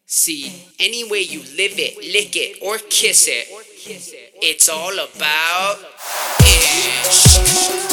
See, any way you live it, lick it, or kiss it, it's all about ish.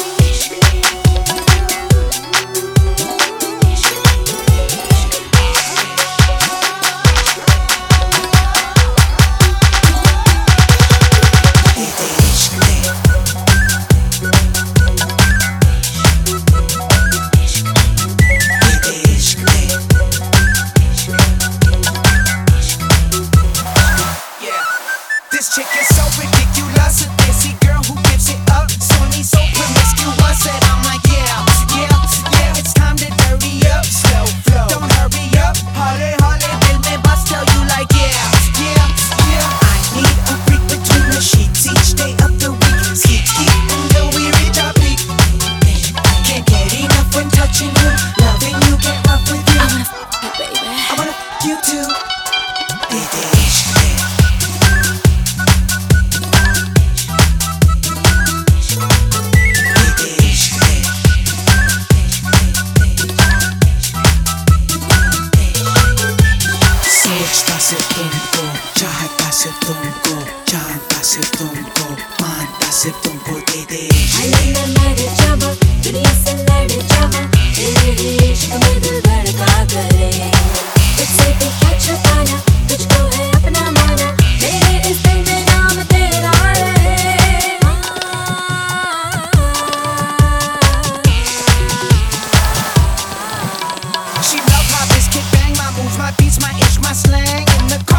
This chick is so ridiculous, a desi girl who gives it up. Sony so promiscuous that I'm like, yeah, it's time to dirty up. Slow flow, don't hurry up. Hale, hale, dil mein bas tell you like, yeah. I need a freak between the sheets each day of the week. Skeet, skeet, until we reach our peak. I can't get enough when touching you, loving you, get rough with you. I wanna f you, baby. I wanna f you too. सिर्फ तुमको चाहता सिर्फ तुमको जानता सिर्फ तुमको मानता सिर्फ तुमको दे दे मैं मर जाऊं दुनिया से लड़ जाऊं तेरे इश्क में दिल धड़का करे तुझसे भी क्या छुपाना तुझको है अपना माना मेरे इस दिल में नाम तेरा है She love my biz, kick bang, my moves, my beats, my ish, my slang in the car.